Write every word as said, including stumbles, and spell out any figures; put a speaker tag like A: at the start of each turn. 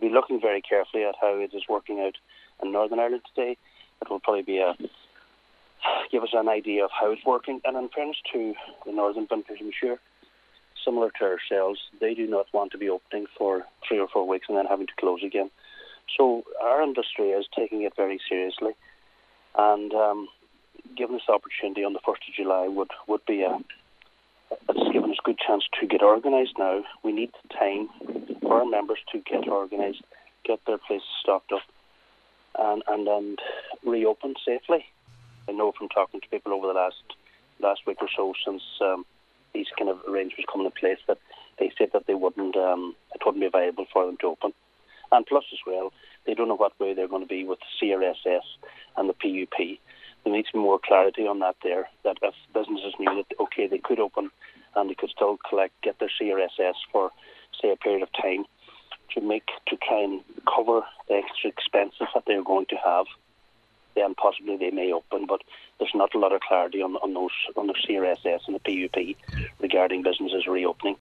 A: be looking very carefully at how it is working out in Northern Ireland today. It will probably be a give us an idea of how it's working. And in fairness to the Northern bunkers, I'm sure, similar to ourselves, they do not want to be opening for three or four weeks and then having to close again. So our industry is taking it very seriously, and um, giving us the opportunity on the first of July would, would be a it's given us a good chance to get organised now. We need time for our members to get organised, get their places stocked up, and, and and reopen safely. I know from talking to people over the last last week or so since um, these kind of arrangements come into place that they said that they wouldn't um, it wouldn't be viable for them to open. And plus as well, they don't know what way they're going to be with the C R S S and the P U P. There needs to be more clarity on that there, that if businesses knew that, okay, they could open and they could still collect, get their C R S S for, say, a period of time to make, to try and cover the extra expenses that they're going to have, then possibly they may open. But there's not a lot of clarity on, on those, on the C R S S and the P U P regarding businesses reopening.